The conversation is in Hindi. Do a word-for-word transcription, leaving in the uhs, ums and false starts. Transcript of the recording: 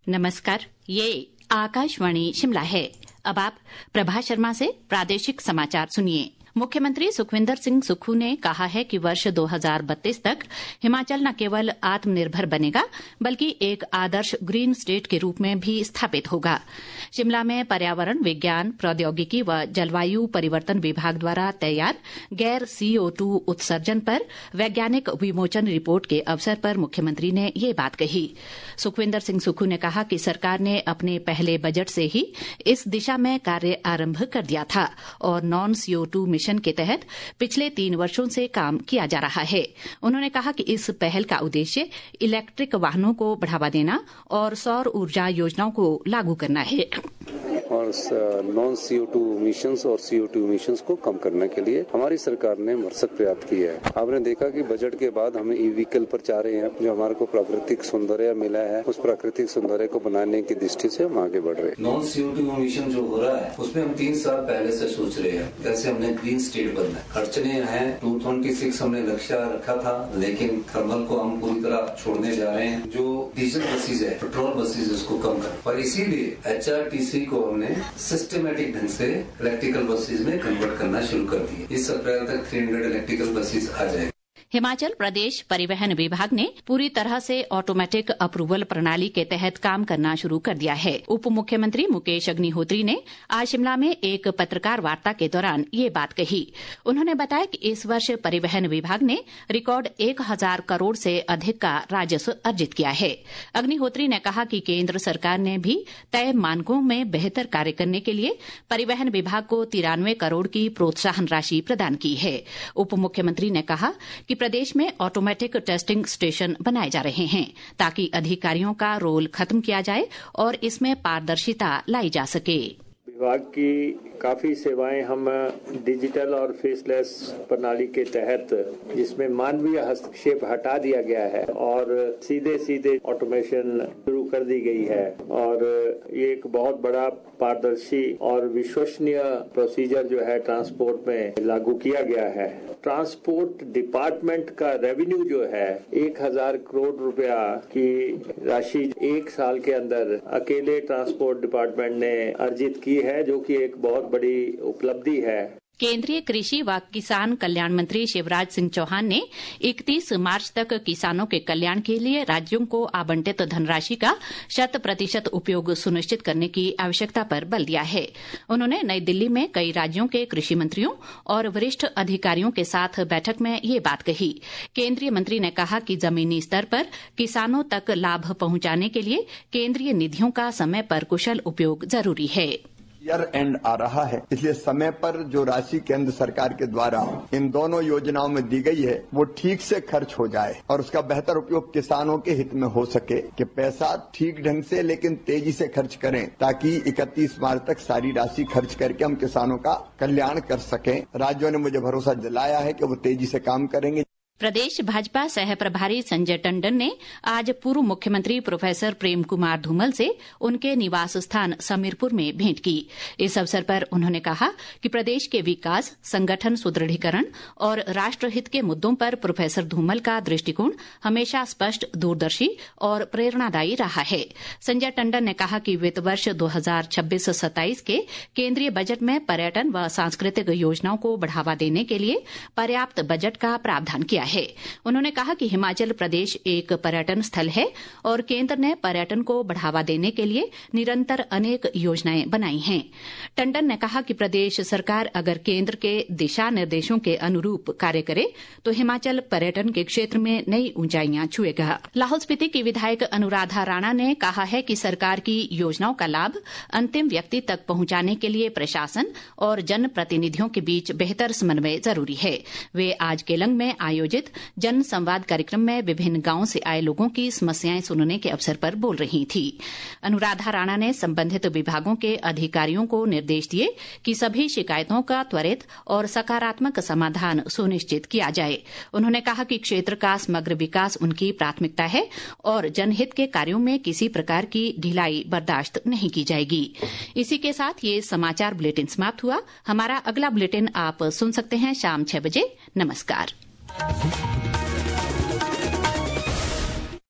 नमस्कार, ये आकाशवाणी शिमला है। अब आप प्रभा शर्मा से प्रादेशिक समाचार सुनिए। मुख्यमंत्री सुखविंदर सिंह सुक्खू ने कहा है कि वर्ष दो हज़ार बत्तीस तक हिमाचल न केवल आत्मनिर्भर बनेगा बल्कि एक आदर्श ग्रीन स्टेट के रूप में भी स्थापित होगा। शिमला में पर्यावरण विज्ञान, प्रौद्योगिकी व जलवायु परिवर्तन विभाग द्वारा तैयार गैर सीओ टू उत्सर्जन पर वैज्ञानिक विमोचन रिपोर्ट के अवसर पर मुख्यमंत्री ने ये बात कही। सुखविंदर सिंह सुक्खू ने कहा कि सरकार ने अपने पहले बजट से ही इस दिशा में कार्य आरंभ कर दिया था और नॉन सीओ टू मिशन के तहत पिछले तीन वर्षों से काम किया जा रहा है। उन्होंने कहा कि इस पहल का उद्देश्य इलेक्ट्रिक वाहनों को बढ़ावा देना और सौर ऊर्जा योजनाओं को लागू करना है और नॉन सीओ टू मिशंस और सीओ टू मिशंस को कम करने के लिए हमारी सरकार ने भरसक प्रयास किया है। आपने देखा कि बजट के बाद हमें ई व्हीकल पर जा रहे हैं, जो हमारे को प्राकृतिक सौंदर्य मिला है, उस प्राकृतिक सौंदर्य को बनाने की दृष्टि से हम आगे बढ़ रहे हैं। नॉन सीओ टू मिशन जो हो रहा है उसमें हम तीन साल पहले से सोच रहे हैं कैसे हमने ग्रीन स्टेट बनना है। खर्चने हैं दो हज़ार छब्बीस हमने लक्ष्य रखा था, लेकिन थर्मल को हम पूरी तरह छोड़ने जा रहे हैं। जो डीजल बसेज है, पेट्रोल बसेज, उसको कम कर और इसीलिए एच आर टी सी को हमने सिस्टमेटिक ढंग से इलेक्ट्रिकल बसेज में कन्वर्ट करना शुरू कर दिया। इस अप्रैल तक तीन सौ इलेक्ट्रिकल बसेज आ जाएंगे। हिमाचल प्रदेश परिवहन विभाग ने पूरी तरह से ऑटोमेटिक अप्रूवल प्रणाली के तहत काम करना शुरू कर दिया है। उप मुख्यमंत्री मुकेश अग्निहोत्री ने आज शिमला में एक पत्रकार वार्ता के दौरान ये बात कही। उन्होंने बताया कि इस वर्ष परिवहन विभाग ने रिकॉर्ड एक हजार करोड़ से अधिक का राजस्व अर्जित किया है। अग्निहोत्री ने कहा कि केंद्र सरकार ने भी तय मानकों में बेहतर कार्य करने के लिए परिवहन विभाग को तिरानवे करोड़ की प्रोत्साहन राशि प्रदान की है। उप मुख्यमंत्री ने कहा कि प्रदेश में ऑटोमेटिक टेस्टिंग स्टेशन बनाए जा रहे हैं ताकि अधिकारियों का रोल खत्म किया जाए और इसमें पारदर्शिता लाई जा सके। विभाग की काफी सेवाएं हम डिजिटल और फेसलेस प्रणाली के तहत, जिसमें मानवीय हस्तक्षेप हटा दिया गया है और सीधे सीधे ऑटोमेशन शुरू कर दी गई है और ये एक बहुत बड़ा पारदर्शी और विश्वसनीय प्रोसीजर जो है ट्रांसपोर्ट में लागू किया गया है। ट्रांसपोर्ट डिपार्टमेंट का रेवेन्यू जो है एक हजार करोड़ रुपया की राशि एक साल के अंदर अकेले ट्रांसपोर्ट डिपार्टमेंट ने अर्जित की है, जो कि एक बहुत बड़ी उपलब्धि है। केंद्रीय कृषि व किसान कल्याण मंत्री शिवराज सिंह चौहान ने इकतीस मार्च तक किसानों के कल्याण के लिए राज्यों को आवंटित धनराशि का शत प्रतिशत उपयोग सुनिश्चित करने की आवश्यकता पर बल दिया है। उन्होंने नई दिल्ली में कई राज्यों के कृषि मंत्रियों और वरिष्ठ अधिकारियों के साथ बैठक में ये बात कही। केंद्रीय मंत्री ने कहा कि जमीनी स्तर पर किसानों तक लाभ पहुंचाने के लिए केंद्रीय निधियों का समय पर कुशल उपयोग जरूरी है। ईयर एंड आ रहा है, इसलिए समय पर जो राशि केंद्र सरकार के द्वारा इन दोनों योजनाओं में दी गई है वो ठीक से खर्च हो जाए और उसका बेहतर उपयोग किसानों के हित में हो सके कि पैसा ठीक ढंग से लेकिन तेजी से खर्च करें ताकि इकतीस मार्च तक सारी राशि खर्च करके हम किसानों का कल्याण कर सकें। राज्यों ने मुझे भरोसा दिलाया है कि वो तेजी से काम करेंगे। प्रदेश भाजपा सह प्रभारी संजय टंडन ने आज पूर्व मुख्यमंत्री प्रोफेसर प्रेम कुमार धूमल से उनके निवास स्थान समीरपुर में भेंट की। इस अवसर पर उन्होंने कहा कि प्रदेश के विकास, संगठन सुदृढ़ीकरण और राष्ट्रहित के मुद्दों पर प्रोफेसर धूमल का दृष्टिकोण हमेशा स्पष्ट, दूरदर्शी और प्रेरणादायी रहा है। संजय टंडन ने कहा कि वित्त वर्ष दो हज़ार छब्बीस सत्ताईस के केंद्रीय बजट में पर्यटन व सांस्कृतिक योजनाओं को बढ़ावा देने के लिए पर्याप्त बजट का प्रावधान किया है। उन्होंने कहा कि हिमाचल प्रदेश एक पर्यटन स्थल है और केंद्र ने पर्यटन को बढ़ावा देने के लिए निरंतर अनेक योजनाएं बनाई हैं। टंडन ने कहा कि प्रदेश सरकार अगर केंद्र के दिशा निर्देशों के अनुरूप कार्य करे तो हिमाचल पर्यटन के क्षेत्र में नई ऊंचाइयां छुएगा। लाहौल स्पीति की विधायक अनुराधा राणा ने कहा है कि सरकार की योजनाओं का लाभ अंतिम व्यक्ति तक पहुंचाने के लिए प्रशासन और जन प्रतिनिधियों के बीच बेहतर समन्वय जरूरी है। वे आज केलंग में आयोजित जन संवाद कार्यक्रम में विभिन्न गांवों से आए लोगों की समस्याएं सुनने के अवसर पर बोल रही थी। अनुराधा राणा ने संबंधित विभागों के अधिकारियों को निर्देश दिए कि सभी शिकायतों का त्वरित और सकारात्मक समाधान सुनिश्चित किया जाए। उन्होंने कहा कि क्षेत्र का समग्र विकास उनकी प्राथमिकता है और जनहित के कार्यों में किसी प्रकार की ढिलाई बर्दाश्त नहीं की जाएगी। इसी के साथ ये समाचार बुलेटिन समाप्त हुआ। हमारा अगला बुलेटिन आप सुन सकते हैं शाम छह बजे। नमस्कार।